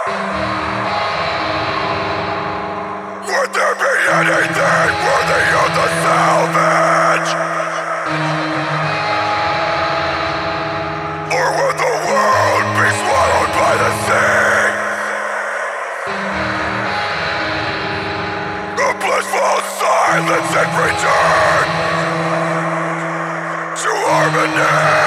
Would there be anything worthy of the salvage? Or would the world be swallowed by the sea? A blissful silence and return to harmony.